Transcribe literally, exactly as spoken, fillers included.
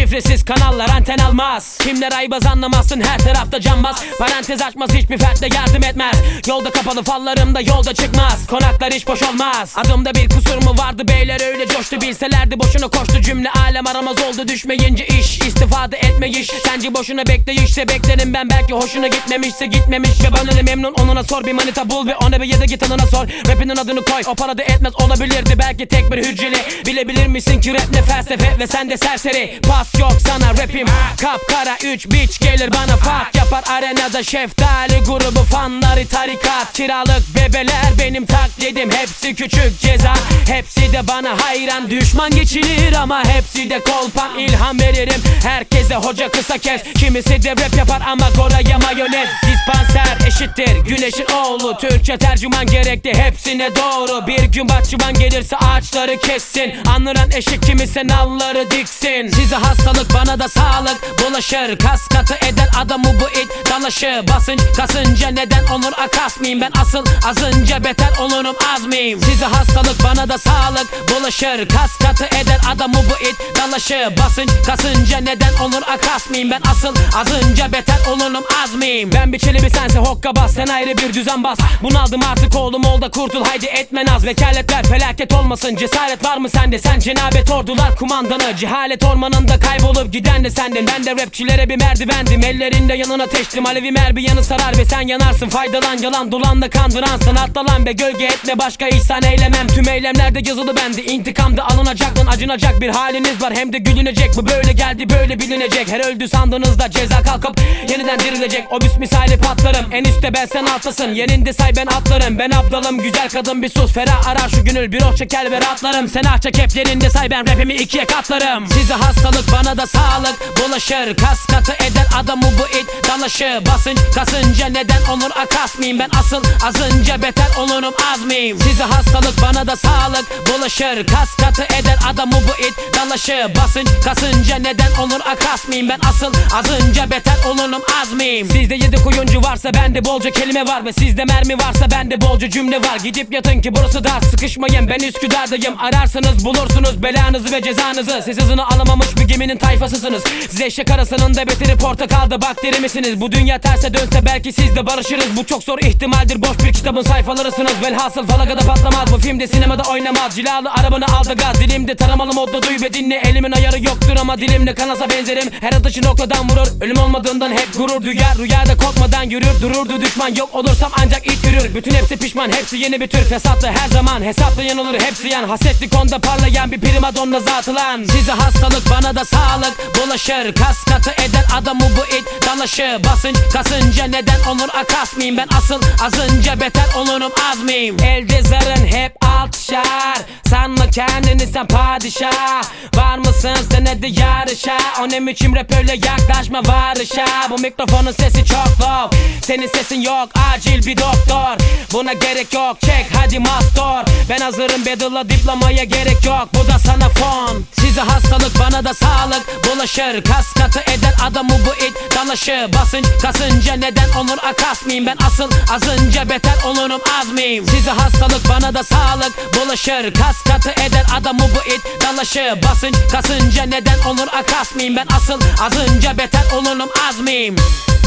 Şifresiz kanallar anten almaz. Kimler aybaz anlamazsın, her tarafta cambaz. Parantez açmaz, hiçbir fertle yardım etmez. Yolda kapalı fallarımda yolda çıkmaz. Konaklar hiç boş olmaz. Adımda bir kusur mu vardı, beyler öyle coştu. Bilselerdi boşuna koştu cümle, alem aramaz oldu. Düşmeyince iş, istifade etmeyiş. Sence boşuna bekleyişse beklerim ben, belki hoşuna gitmemişse gitmemiş. Ve bana ne memnun, onuna sor, bir manita bul ve ona bir ya da git anına sor. Rapinin adını koy, o para da etmez olabilirdi belki tek bir hücreli. Bilebilir misin ki rap ne felsefe ve sen de serseri. Pas yok sana rapim kapkara, üç bitch gelir bana fark yapar. Arenada şeftali grubu fanları tarikat. Kiralık bebeler benim taklidim, hepsi küçük ceza. Hepsi de bana hayran, düşman geçilir ama hepsi de kolpam. İlham veririm herkese, hoca kısa kes. Kimisi de rap yapar ama goraya mayonez. Dispanser eşittir güneşin oğlu, Türkçe tercüman gerekti hepsine doğru. Bir gün bahçıvan gelirse ağaçları kessin, anlayan eşik kimse nalları diksin. Size hastalık bana da sağlık bulaşır. Kas katı eder adamı bu it dalaşı. Basınç kasınca neden olur akas mıyım? Ben asıl azınca beter olurum az mıyım? Size hastalık bana da sağlık bulaşır. Kas katı eder adamı bu it dalaşı. Basınç kasınca neden olur akas mıyım? Ben asıl azınca beter olurum az mıyım? Ben bir çelebi sense hokka bas, sen ayrı bir düzen bas. Bunaldım artık oğlum, ol da kurtul haydi etme naz. Vekaletler felaket olmasın, cesaret var mı sende? Sen cenabet ordular kumandanı. Cehalet ormanında kaybolup giden de sendin. Ben de rapçilere bir merdivendim, ellerinde yanına teştim. Alevi merbi yanı sarar ve sen yanarsın. Faydalan yalan dolanla kandıransın. Atlalan be gölge etme, başka ihsan eylemem. Tüm eylemlerde yazılı bende, intikamda alınacak lan acınacak bir haliniz var. Hem de gülünecek, bu böyle geldi böyle bilinecek. Her öldü sandığınızda ceza kalkıp yeniden dirilecek. Obüs misali patlarım, en üstte ben sen altasın. Yerinde say ben atlarım, ben abdalım güzel kadın bir sus. Ferah arar şu gönül, bir oh çeker ve rahatlarım. Sen ah çek hep yerinde say, ben rapimi ikiye katlarım. Size hastalık bana da sağlık bulaşır. Kas katı eder adamı bu it dalaşı. Basınç kasınca neden olur akas mıyım? Ben asıl azınca beter olurum az mıyım? Size hastalık bana da sağlık bulaşır. Kas katı eder adamı bu it dalaşı. Basınç kasınca neden olur akas mıyım? Ben asıl azınca beter olurum az mıyım? Sizde yedi kuyuncu varsa bende bolca kelime var. Ve sizde mermi varsa bende bolca cümle var. Gidip yatın ki burası dar, sıkışmayın ben Üsküdar'dayım. Ararsınız bulursunuz belanızı ve cezanızı. Siz hızını alamamış bir geminin tayfasısınız. Siz eşek arasının da beteri portakalda bakteri misiniz? Bu dünya terse dönse belki siz de barışırız. Bu çok zor ihtimaldir, boş bir kitabın sayfalarısınız. Velhasıl falakada patlamaz, bu filmde sinemada oynamaz. Cilalı arabanı aldı gaz, dilimde taramalı modda duy ve dinle. Elimin ayarı yoktur ama dilimle kanasa benzerim. Her atışı noktadan vurur, ölüm olmadığından hep gurur duyar. Rüyada korkmadan yürür, dururdu düşman. Yok olursam ancak it yürür. Bütün hepsi pişman, hepsi yeni bir tür. Fesatlı her zaman hesaplayan olur, hepsi yan. Hasetlik onda parlayan bir primadonna zatı lan. Size hastalık bana da sağlık bulaşır. Kas katı eder adamı bu it dalaşı. Basınç kasınca neden olur akas mıyım? Ben asıl azınca beter olurum az mıyım? Elde zarın hep altışar. Sanma kendini sen padişah. Var mısın sen hadi yarışa? O ne biçim rap öyle yaklaşma varışa. Bu mikrofonun sesi çok low, senin sesin yok, acil bir doktor. Buna gerek yok, çek hadi mastor. Ben hazırım battle'a, diplomaya gerek yok, bu da sana fon. Size hastalık bana da sağlık bulaşır. Kas katı eder adamı bu it dalaşı. Basınç kasınca neden olur akas mıyım? Ben asıl azınca beter olurum az mıyım? Size hastalık bana da sağlık bulaşır. Kas katı eder adamı bu it dalaşı. Basınç kasınca neden olur akas mıyım? Ben asıl azınca beter olurum az mıyım?